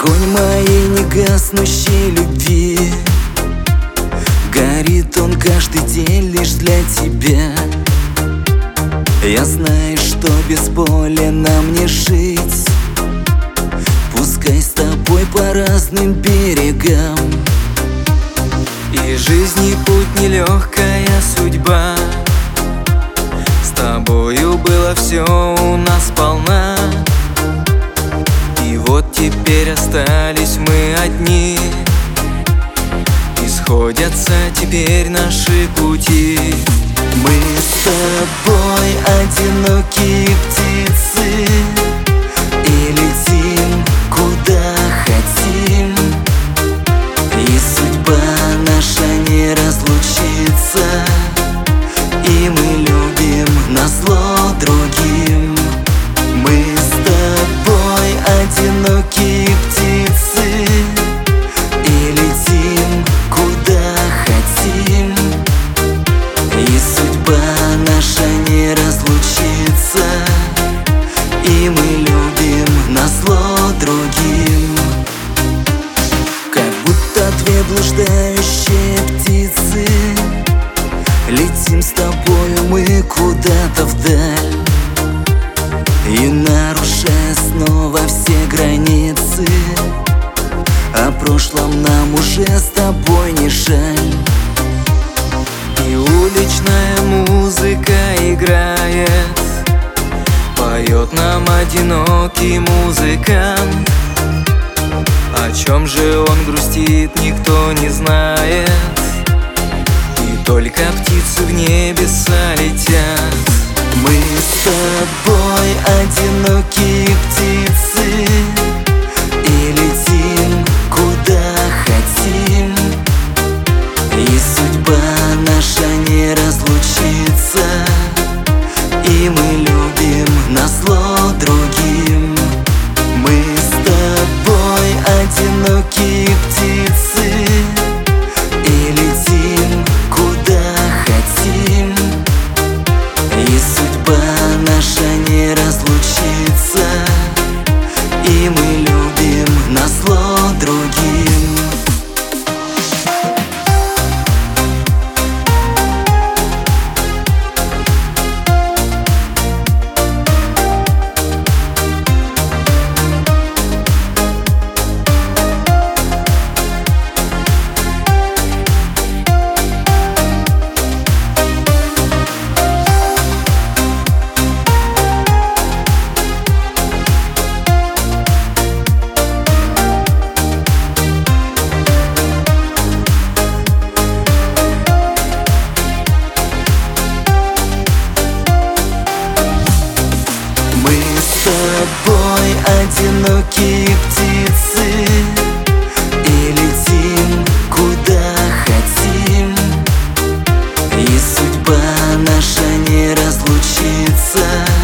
Огонь моей негаснущей любви, горит он каждый день лишь для тебя. Я знаю, что без боли нам не жить, пускай с тобой по разным берегам. И жизни путь нелегкая судьба, с тобою было все у нас сполна. И вот теперь остались мы одни, и сходятся теперь наши пути. Мы с тобой одинокие птицы, и летим куда хотим. И судьба наша не разлучится, и мы любим назло другим. Мы с тобой одинокие птицы, и летим куда хотим. И судьба наша не разлучится, и мы любим назло другим. Как будто две блуждающие птицы, летим с тобою мы куда-то вдаль. И нарушая снова все границы, о прошлом нам уже с тобой не жаль. И уличная музыка играет, поет нам одинокий музыкант. О чем же он грустит, никто не знает, и только птицы в небеса летят. Мы с тобой одинокие птицы, и летим куда хотим. И судьба наша не разлучится, и мы любим назло другим. Мы с тобой одинокие птицы, и летим куда хотим. И судьба наша не разлучится, и мы любим назло другим. Мы с тобой одинокие птицы, и летим куда хотим. И судьба наша не разлучится,